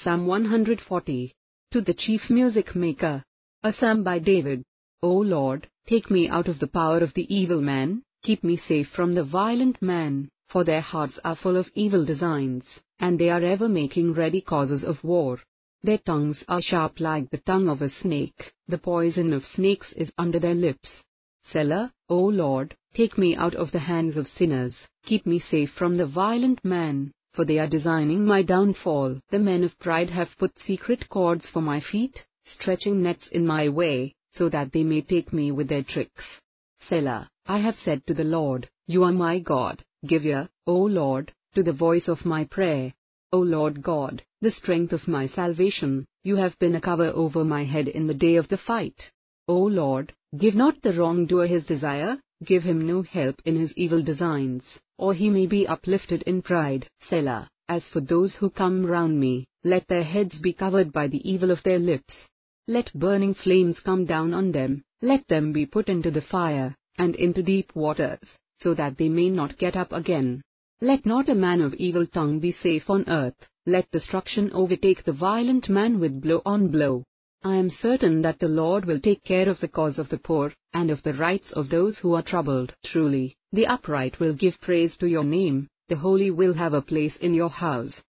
Psalm 140. To the chief music maker. A psalm by David. O Lord, take me out of the power of the evil man, keep me safe from the violent man, for their hearts are full of evil designs, and they are ever making ready causes of war. Their tongues are sharp like the tongue of a snake, the poison of snakes is under their lips. Selah. O Lord, take me out of the hands of sinners, keep me safe from the violent man, for they are designing my downfall. The men of pride have put secret cords for my feet, stretching nets in my way, so that they may take me with their tricks. Selah. I have said to the Lord, You are my God, give ear, O Lord, to the voice of my prayer. O Lord God, the strength of my salvation, You have been a cover over my head in the day of the fight. O Lord, give not the wrongdoer his desire, give him no help in his evil designs, or he may be uplifted in pride. Selah. As for those who come round me, let their heads be covered by the evil of their lips. Let burning flames come down on them, let them be put into the fire, and into deep waters, so that they may not get up again. Let not a man of evil tongue be safe on earth, let destruction overtake the violent man with blow on blow. I am certain that the Lord will take care of the cause of the poor, and of the rights of those who are troubled. Truly, the upright will give praise to Your name, the holy will have a place in Your house.